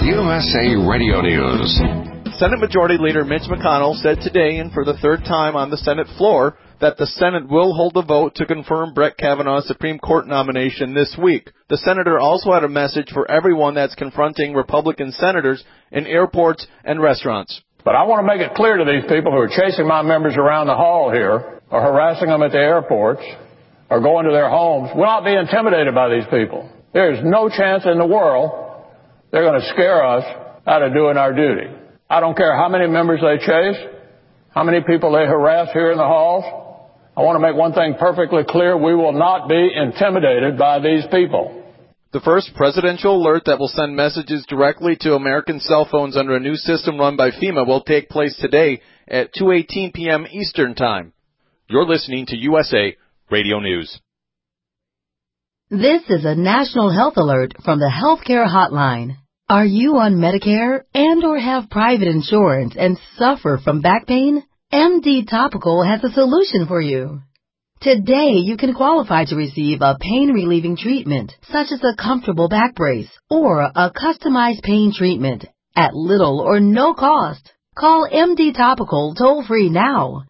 USA Radio News. Senate Majority Leader Mitch McConnell said today, and for the third time on the Senate floor, that the Senate will hold a vote to confirm Brett Kavanaugh's Supreme Court nomination this week. The senator also had a message for everyone that's confronting Republican senators in airports and restaurants. But I want to make it clear to these people who are chasing my members around the hall here, or harassing them at the airports, or going to their homes, we'll not be intimidated by these people. There's no chance in the world they're going to scare us out of doing our duty. I don't care how many members they chase, how many people they harass here in the halls. I want to make one thing perfectly clear. We will not be intimidated by these people. The first presidential alert that will send messages directly to American cell phones under a new system run by FEMA will take place today at 2:18 p.m. Eastern Time. You're listening to USA Radio News. This is a national health alert from the Healthcare Hotline. Are you on Medicare and or have private insurance and suffer from back pain? MD Topical has a solution for you. Today, you can qualify to receive a pain-relieving treatment, such as a comfortable back brace or a customized pain treatment at little or no cost. Call MD Topical toll-free now,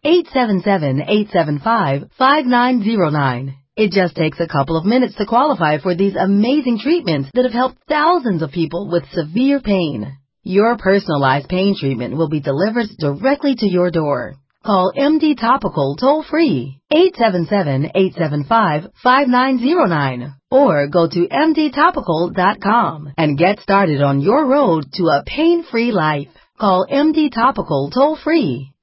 877-875-5909. It just takes a couple of minutes to qualify for these amazing treatments that have helped thousands of people with severe pain. Your personalized pain treatment will be delivered directly to your door. Call MD Topical toll-free, 877-875-5909, or go to mdtopical.com and get started on your road to a pain-free life. Call MD Topical toll-free,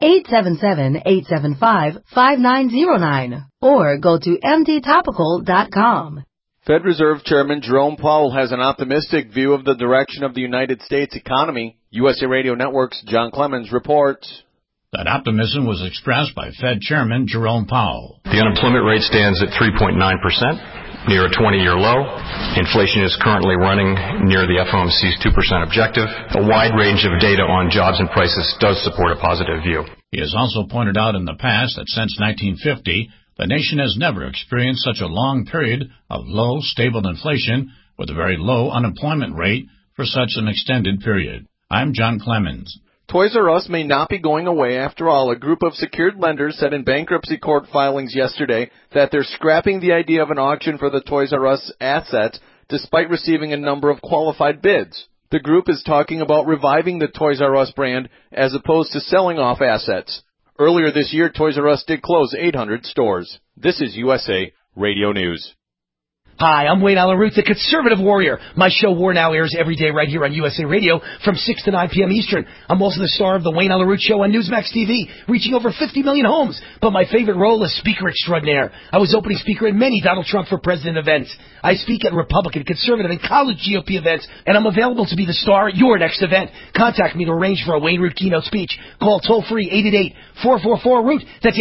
877-875-5909, or go to mdtopical.com. Fed Reserve Chairman Jerome Powell has an optimistic view of the direction of the United States economy. USA Radio Network's John Clemens reports. That optimism was expressed by Fed Chairman Jerome Powell. The unemployment rate stands at 3.9%, near a 20-year low. Inflation is currently running near the FOMC's 2% objective. A wide range of data on jobs and prices does support a positive view. He has also pointed out in the past that since 1950, the nation has never experienced such a long period of low, stable inflation with a very low unemployment rate for such an extended period. I'm John Clemens. Toys R Us may not be going away after all. A group of secured lenders said in bankruptcy court filings yesterday that they're scrapping the idea of an auction for the Toys R Us assets despite receiving a number of qualified bids. The group is talking about reviving the Toys R Us brand as opposed to selling off assets. Earlier this year, Toys R Us did close 800 stores. This is USA Radio News. Hi, I'm Wayne Allyn Root, the Conservative Warrior. My show War Now airs every day right here on USA Radio from 6 to 9 p.m. Eastern. I'm also the star of the Wayne Allyn Root Show on Newsmax TV, reaching over 50 million homes. But my favorite role is Speaker Extraordinaire. I was opening speaker at many Donald Trump for President events. I speak at Republican, Conservative, and college GOP events, and I'm available to be the star at your next event. Contact me to arrange for a Wayne Root keynote speech. Call toll-free 888-444-ROOT. That's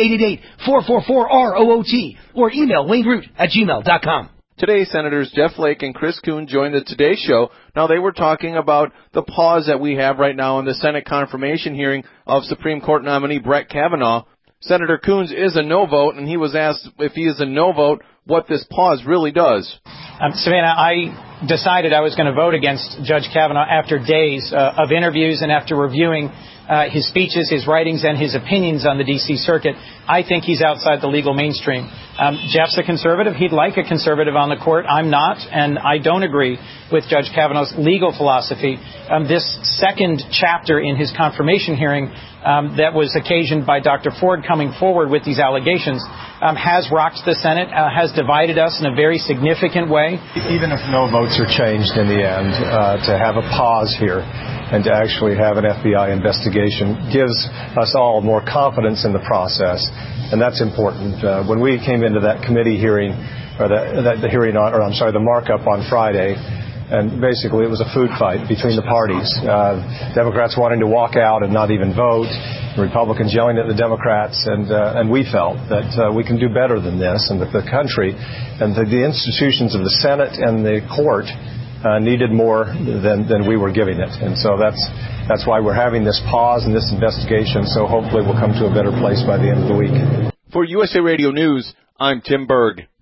888-444-ROOT. Or email wayneroot@gmail.com. Today, Senators Jeff Flake and Chris Coons joined the Today Show. Now, they were talking about the pause that we have right now in the Senate confirmation hearing of Supreme Court nominee Brett Kavanaugh. Senator Coons is a no vote, and he was asked if he is a no vote, what this pause really does. Savannah, I decided I was going to vote against Judge Kavanaugh after days of interviews and after reviewing his speeches, his writings, and his opinions on the D.C. Circuit. I think he's outside the legal mainstream. Jeff's a conservative. He'd like a conservative on the court. I'm not, and I don't agree with Judge Kavanaugh's legal philosophy. This second chapter in his confirmation hearing that was occasioned by Dr. Ford coming forward with these allegations has rocked the Senate, has divided us in a very significant way. Even if no votes are changed in the end, to have a pause here and to actually have an FBI investigation gives us all more confidence in the process, and that's important. When we came into that committee hearing, or the markup on Friday, and basically it was a food fight between the parties. Democrats wanting to walk out and not even vote, Republicans yelling at the Democrats, and we felt that we can do better than this, and that the country and the institutions of the Senate and the court needed more than we were giving it. And so that's why we're having this pause and this investigation, so hopefully we'll come to a better place by the end of the week. For USA Radio News, I'm Tim Berg.